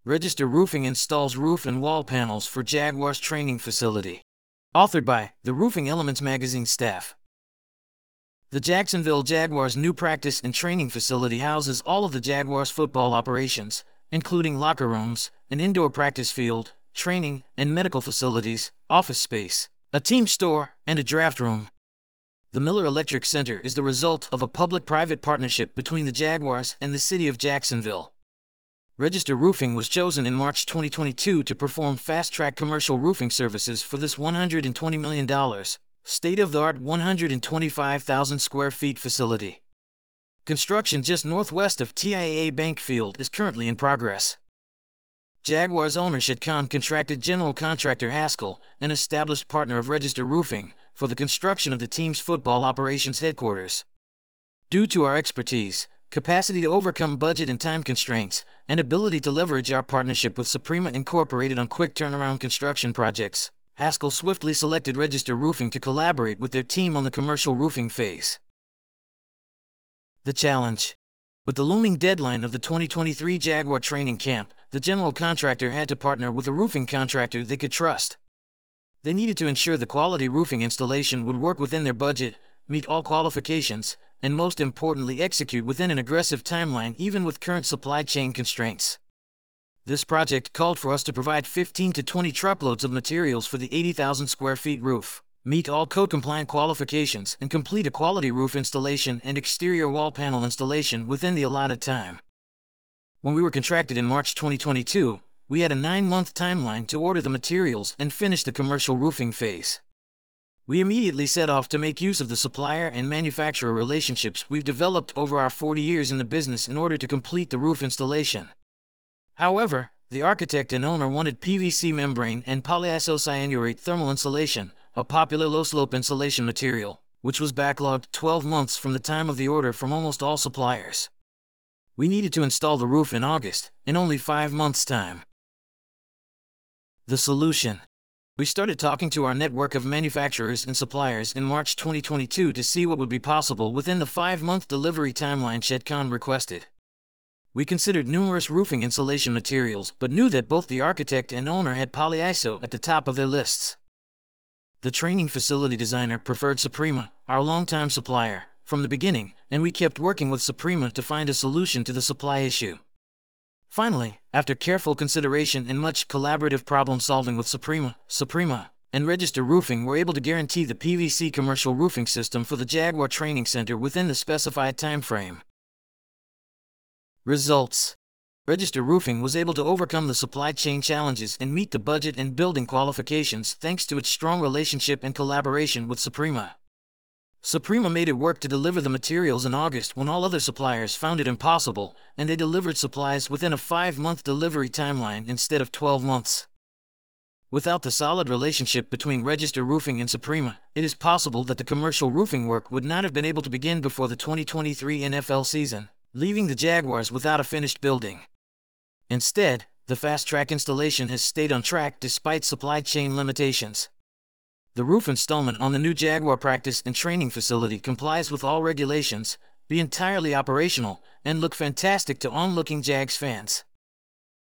Register Roofing installs roof and wall panels for Jaguars training facility. Authored by the Roofing Elements magazine staff. The Jacksonville Jaguars' new practice and training facility houses all of the Jaguars' football operations, including locker rooms, an indoor practice field, training and medical facilities, office space, a team store, and a draft room. The Miller Electric Center is the result of a public-private partnership between the Jaguars and the city of Jacksonville. Register Roofing was chosen in March 2022 to perform fast-track commercial roofing services for this $120 million, state-of-the-art 125,000 square feet facility. Construction just northwest of TIAA Bank Field is currently in progress. Jaguars owner Shad Khan contracted general contractor Haskell, an established partner of Register Roofing, for the construction of the team's football operations headquarters. Due to our expertise, capacity to overcome budget and time constraints, and ability to leverage our partnership with Suprema Incorporated on quick turnaround construction projects, Haskell swiftly selected Register Roofing to collaborate with their team on the commercial roofing phase. The challenge. With the looming deadline of the 2023 Jaguar training camp, the general contractor had to partner with a roofing contractor they could trust. They needed to ensure the quality roofing installation would work within their budget, meet all qualifications, and most importantly execute within an aggressive timeline even with current supply chain constraints. This project called for us to provide 15 to 20 truckloads of materials for the 80,000 square feet roof, meet all code-compliant qualifications, and complete a quality roof installation and exterior wall panel installation within the allotted time. When we were contracted in March 2022, we had a 9-month timeline to order the materials and finish the commercial roofing phase. We immediately set off to make use of the supplier and manufacturer relationships we've developed over our 40 years in the business in order to complete the roof installation. However, the architect and owner wanted PVC membrane and polyisocyanurate thermal insulation, a popular low-slope insulation material, which was backlogged 12 months from the time of the order from almost all suppliers. We needed to install the roof in August, in only 5 months' time. The solution. We started talking to our network of manufacturers and suppliers in March 2022 to see what would be possible within the 5-month delivery timeline Shad Khan requested. We considered numerous roofing insulation materials but knew that both the architect and owner had polyiso at the top of their lists. The training facility designer preferred Suprema, our longtime supplier, from the beginning, and we kept working with Suprema to find a solution to the supply issue. Finally, after careful consideration and much collaborative problem-solving with Suprema, and Register Roofing were able to guarantee the PVC commercial roofing system for the Jaguar Training Center within the specified time frame. Results. Register Roofing was able to overcome the supply chain challenges and meet the budget and building qualifications thanks to its strong relationship and collaboration with Suprema. Suprema made it work to deliver the materials in August when all other suppliers found it impossible, and they delivered supplies within a 5-month delivery timeline instead of 12 months. Without the solid relationship between Register Roofing and Suprema, it is possible that the commercial roofing work would not have been able to begin before the 2023 NFL season, leaving the Jaguars without a finished building. Instead, the fast-track installation has stayed on track despite supply chain limitations. The roof installment on the new Jaguar practice and training facility complies with all regulations, be entirely operational, and look fantastic to onlooking Jags fans.